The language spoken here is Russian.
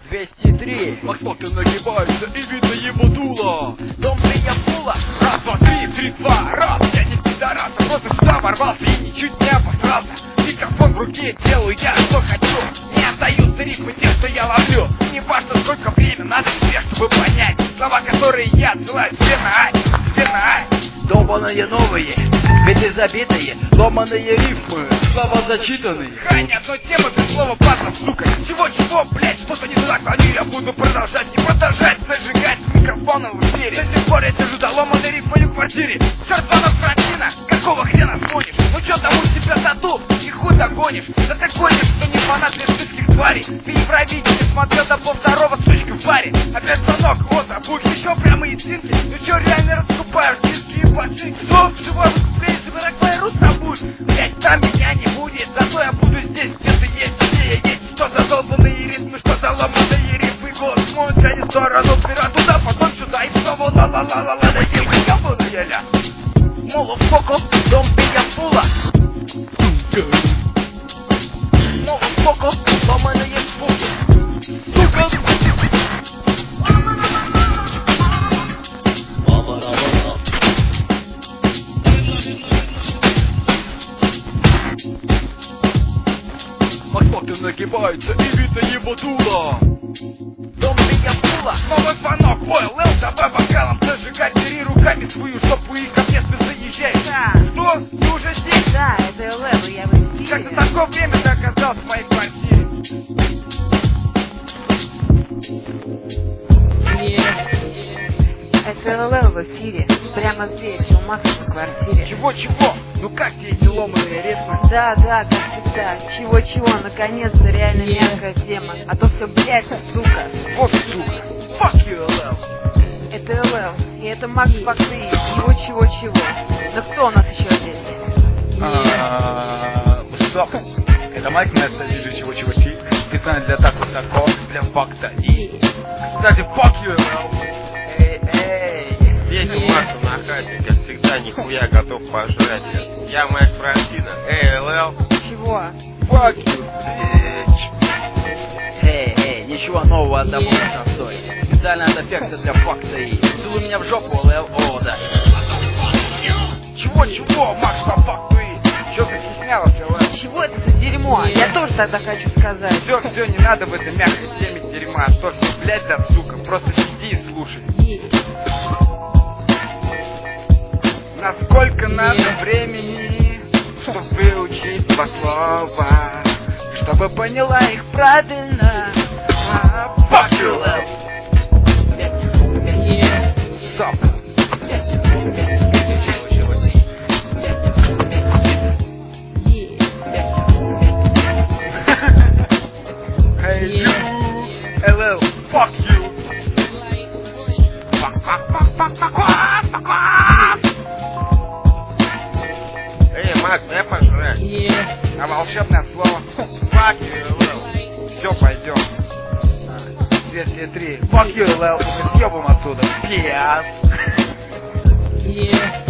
203. Максмалка нагибается и видно его дуло. Дом Приябула. Раз, два, три, 3, 2, раз. Я не пидорас, а просто сюда ворвался и ничуть не обосрался. Микрофон в руке, делаю я что хочу. Не остаются рифмы те, что я ловлю. Не важно сколько время надо тебе, чтобы понять слова, которые я отсылаю тебе на ай, тебе на ай. Долбаные новые, биты забитые, ломаные рифмы, слова зачитанные. Храни одной темы без слова пассов, сука. Чего, блять, что-то не туда клоню. Я буду продолжать и продолжать зажигать с микрофоном в эфире. До сих пор я держу до ломаной рифмы в квартире. Черт, Франтина, какого хрена звонишь? Ну чё там у тебя таду, и хуй догонишь. Да ты гонишь, что не фанат лесбийских тварей. Ты Евровидение смотрел до полвторого, сучка в баре. Опять звонок, вот, а будь еще прямо единки. Ну чё, реально раскупаешь диски и ботинки? Что? Живое выступление, собирай твою с тобой. Блять, там меня не будет, зато я буду здесь, где ты есть, где я есть. Что за долбаные ритмы, что за ломаные рифмы. Голос мой тянет в сторону, вперед туда, потом сюда. И снова ла-ла-ла-ла-ла, да девка, ёбаная ля. Молофоко, дом Приябула. Молофоко, ломаные звуки. Сука! Максмалка нагибается и видно его дуло. Дом Приябула. Новый звонок, ой, Лэл, давай бокалом зажигать. Бери руками свою жопу и ко мне заезжай. Да. Что? Ты уже здесь? Да, это Лэл, я в эфире. Как ты такое время ты оказался в моей квартире? Это Лэл в эфире. Прямо здесь, у Макса в квартире. Чего? Ну как тебе эти ломаные ритмы? Да, как всегда. Чего, наконец-то реально мягкая тема. А то все, блядь, сука. Вот сука. Fuck you, Лэл. Это Лэл, и это Макс Бакты. Его чего. Да кто у нас еще здесь? Стоп. Это Майк Несса, вижу чего ти. Специально для так высоко, для факта и... Кстати, fuck you, Лэл. Эй. Здесь у Макса на хате, как всегда, нихуя готов пожрать. Я Майк Франтина. Эй, ЛЛ. Чего? Fuck you, bitch. Эй, ничего нового от домой не простой. Специально от эффекта для факта и... Целуй меня в жопу, Лэл, о, да. Чего, Макс, по факту и... Чё ты стеснялся, Лэл? Чего это за дерьмо? Я тоже тогда хочу сказать. Все, не надо в этой мягкой теме дерьма. А что все, блядь, да, сука, просто сиди и слушай. Насколько надо времени, чтобы выучить два слова, чтобы поняла их правильно. Fuck you, Lэл. Сука. Hey you, LL, fuck you. Эй, Макс, дай пожрать. А волшебное слово fuck you, LL. Все, пойдем. 203. Fuck you, LL. Мы съебом отсюда. Пиас.